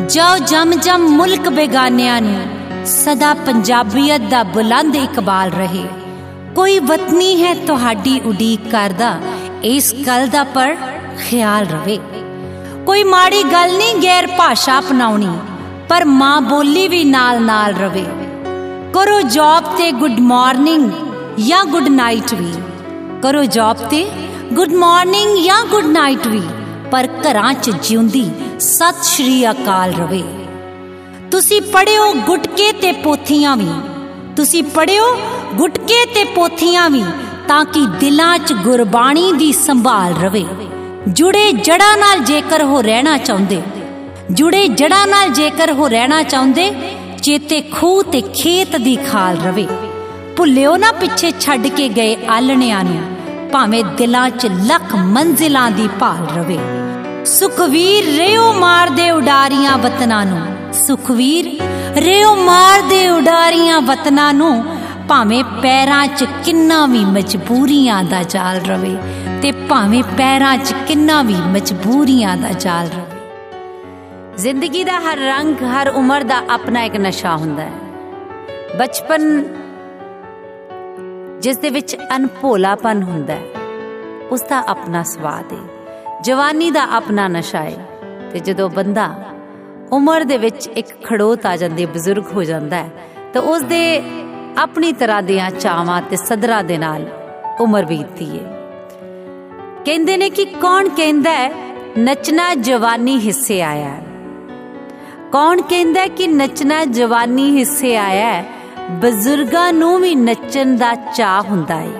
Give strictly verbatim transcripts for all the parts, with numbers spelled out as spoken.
जो जम जम मुल्क बेगानियां नूं सदा पंजाबीयत दा बुलंद इकबाल रहे। कोई वतनी है तुहाडी उडीक करदा, इस गल दा पर ख्याल रवे। कोई माड़ी गल नहीं गैर भाषा अपनाउणी, पर मां बोली भी नाल नाल रवे। करो जॉब ते गुड मॉर्निंग या गुड नाइट भी, करो जॉब ते गुड मॉर्निंग या गुड नाइट भी, पर घरां च जिउंदी सत श्री अकाल रवे। तुसी पढ़ियो गुटके ते पोथियां भी, तुसी पढ़ियो गुटके ते पोथियां भी, ताकि दिलां च गुरबाणी दी संभाल रवे। जुड़े जड़ा नाल जेकर हो रहना चाहुंदे, जुड़े जड़ा नाल जेकर हो रहना चाहुंदे, चेते खूह ते खेत दी खाल रवे। भुल्लियो ना पिछे छड्ड के गए आलणियां नूं, भावें दिलां च लख मंजिलां दी भाल रवे। सुखवीर रेओ मार दे उडारियां वतनां नूं, सुखवीर रेओ मार दे उडारियां वतनां नूं, भावें पैरां च किन्ना भी मजबूरियां दा जाल रवे, ते भावें पैरां च किन्ना भी मजबूरियां दा जाल रवे। जिंदगी दा हर रंग हर उम्र दा अपना एक नशा हुंदा है। बचपन जिस दे विच अनभोलापन हुंदा है, उसदा अपना स्वाद है। जवानी दा अपना नशा है, ते जदों बंदा उम्र दे विच एक खड़ोत आ जांदी, बजुर्ग हो जांदा है, तो उस दे अपनी तरह दियां चावां ते सदरां दे नाल उम्र बीतदी है। कहंदे ने कि कौन कहंदा है नचना जवानी हिस्से आया है, कौन कहंदा है कि नचना जवानी हिस्से आया है, बजुर्गां नूं भी नचण दा चाह हुंदा है।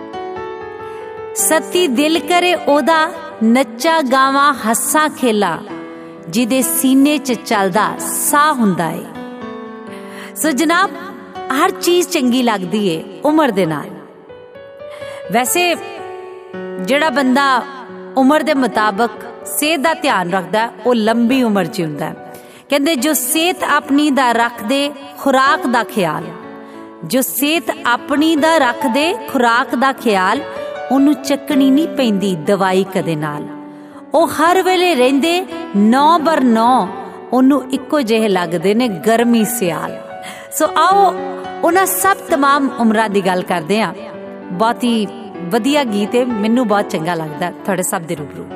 सती दिल करे ओदा नच्चा गावा हस्सा खेला, जिदे सीने च चलदा साह हुंदा है। सो जनाब, हर चीज चंगी लगदी है उम्र दे नाल। वैसे जेड़ा बंदा उम्र दे मुताबिक सेहत दा ध्यान रखदा है, वो लंबी उम्र जींदा है। कहंदे जो सेहत अपनी दा रख दे खुराक दा ख्याल, जो सेहत अपनी दा रख दे खुराक दा ख्याल, ਉਹਨੂੰ ਚੱਕਣੀ ਨਹੀਂ ਪੈਂਦੀ ਦਵਾਈ ਕਦੇ ਨਾਲ। ਉਹ ਹਰ ਵੇਲੇ ਰਹਿੰਦੇ ਨੌ ਬਰ ਨੌ, ਉਹਨੂੰ ਇੱਕੋ ਜਿਹੇ ਲੱਗਦੇ ਨੇ ਗਰਮੀ ਸਿਆਲ। ਸੋ ਆਓ ਉਹਨਾਂ ਸਭ तमाम ਉਮਰਾਂ ਦੀ ਗੱਲ ਕਰਦੇ ਹਾਂ। ਬਹੁਤ ਹੀ ਵਧੀਆ ਗੀਤ ਹੈ, ਮੈਨੂੰ ਬਹੁਤ ਚੰਗਾ ਲੱਗਦਾ ਤੁਹਾਡੇ ਸਭ ਦੇ ਰੂਬਰੂ।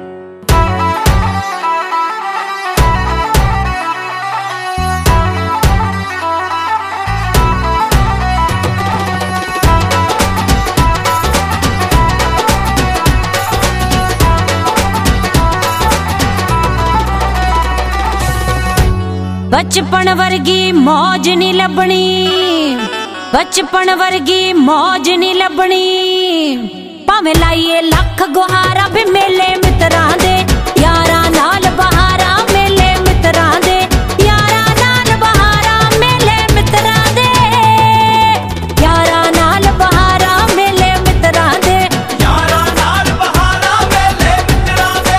बचपन वर्गी मौज नहीं लभनी, बचपन वर्गी मौज नहीं लभनी, भावें लाइए लख गुहारा भी मेले मित्रां दे, यारां नाल बहारा मेले मित्रां दे, यारां नाल बहारा मेले मित्रां दे, यारां नाल बहारा मेले मित्रां दे, यारां नाल बहारा मेले मित्रां दे।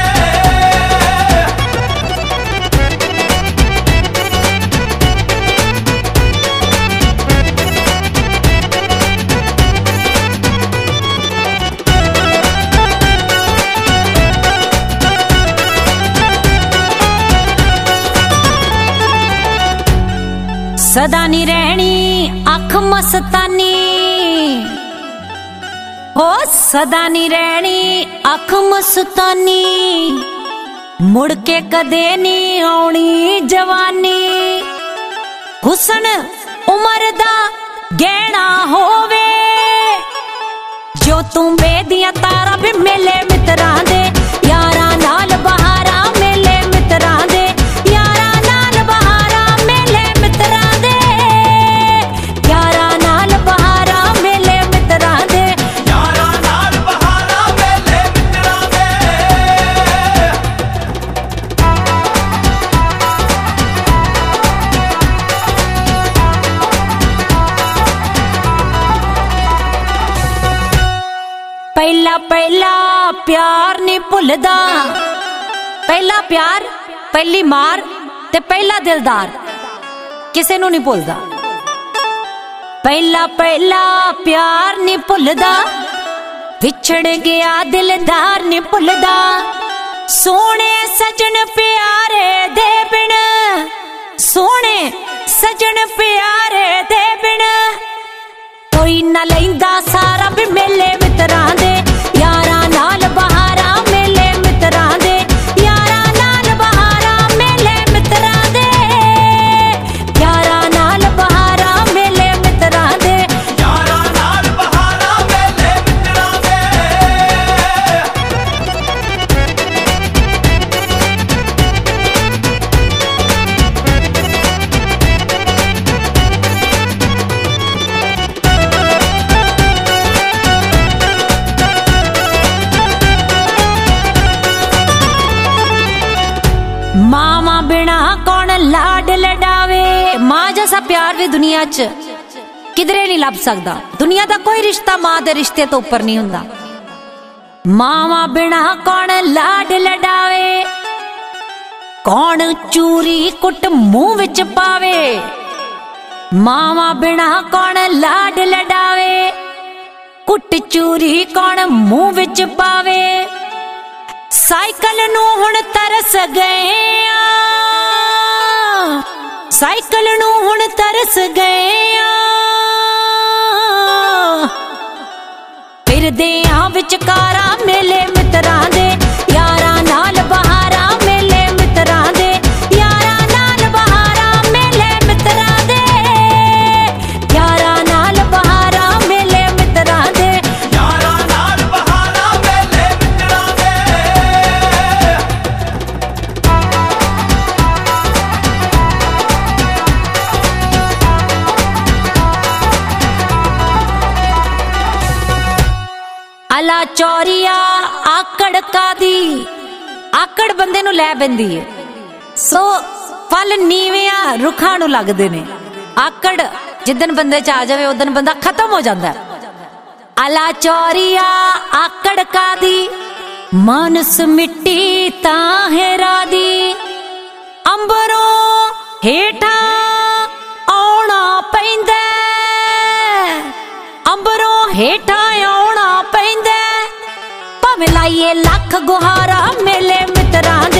सदा नी रहनी अख मस्तानी, ओ सदा नी रहनी अख मस्तानी, मुड़ के कदे नी आउणी जवानी। हुसन उमर दा गहना होवे, जो तू बेदियां तारा भी मेले मित्रां दे, यारां नाल बहारा मेले मित्रां दे, यारां नाल बहारा मेले मित्रां दे, यारां नाल बहारा मेले मित्रां दे, यारां नाल बहारा मेले मित्रां दे। पहला पहला प्यार नहीं भुलदा, पहला प्यार पहली मार ते पहला दिलदार किसे नूं नहीं भुलदा। पहला पहला प्यार नहीं भुलदा, विछड़ गया दिलदार नहीं भुलदा, सोने सजन प्यारे दे बिन सजन प्यारे दे बिन कोई ना लैंदा सारा भी मेले मित्रां दे यारां नाल बहारां मेले मित्रां दे यारां नाल बहारां मेले मित्रां दे यारां नाल बहारां मेले मित्रां दे यारां नाल बहारां मेले मित्रां दे। मावा बिना कौन लाड लडावे मां जैसा प्यार भी दुनिया च किधरे नहीं लभ सकदा दुनिया दा कोई रिश्ता मां दे रिश्ते तो ऊपर नहीं हुंदा मावा बिना कौन लाड लडावे कौन चूरी कुट मुंह विच पावे मावा बिना कौन लाड लडावे कुट चूरी कौन मुंह विच पावे साइकिल नू हुण तरस गए आ साइकिल नू हुण तरस गए आ फिरदे आ विचकारा मेले मित्रां दे यारां नाल बहारां मेले मित्रां दे यारां नाल बहारां मेले मित्रां दे यारां नाल बहारां मेले मित्रां दे यारां नाल बहारां मेले मित्रां दे। अला चौरिया आकड़ कादी आकड़ बंदे नू लै बैंदी है सो फल नीविया रुखां नू लगदे ने आकड़ जिदन बंदे च आ जावे उदन बंदा खत्म हो जांदा अला चौरिया आकड़ कादी मानस मिट्टी ताहेरा दी अंबरों हेठा आउणा पैंदा अंबरों हेठा आउणा पैंदा भावें लाइए लख गुहारा मेले मित्रां दे